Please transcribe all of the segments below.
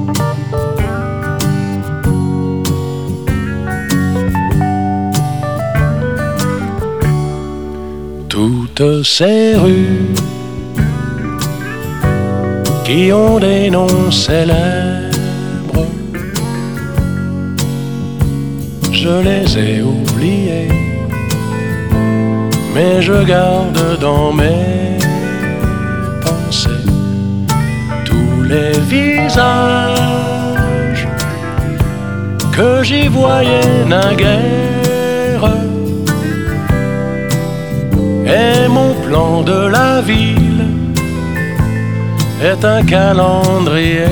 Toutes ces rues qui ont des noms célèbres, je les ai oubliés, mais je garde dans mes pensées tous les visages que j'y voyais naguère. Et mon plan de la ville est un calendrier.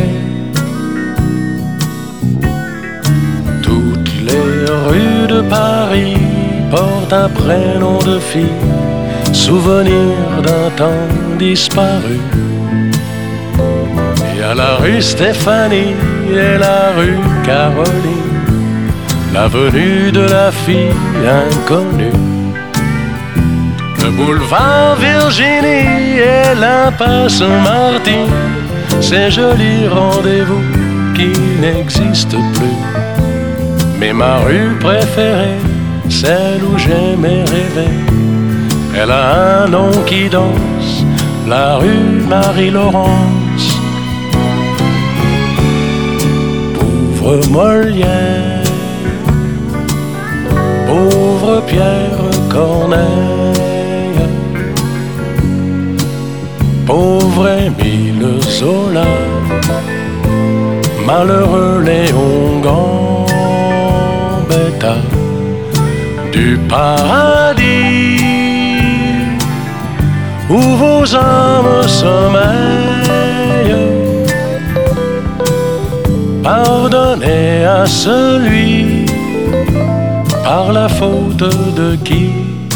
Toutes les rues de Paris portent un prénom de fille, souvenir d'un temps disparu. Il y a la rue Stéphanie et la rue Caroline, l'avenue de la fille inconnue, le boulevard Virginie et l'impasse Martine, ces jolis rendez-vous qui n'existent plus. Mais ma rue préférée, celle où j'aimais rêver, elle a un nom qui danse, la rue Marie-Laurence. Pauvre Molière, pauvre Pierre Corneille, pauvre Émile Zola, malheureux Léon Gambetta, du paradis où vos âmes sommeillent. Pardonnez à celui par la faute de qui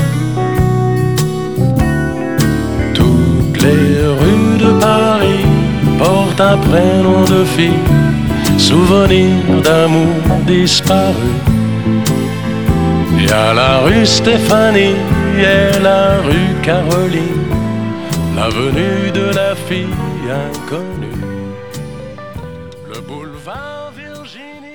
toutes les rues de Paris portent un prénom de fille, souvenir d'amour disparu. Il y a la rue Stéphanie et la rue Caroline, l'avenue de la fille inconnue, le boulevard Virginie.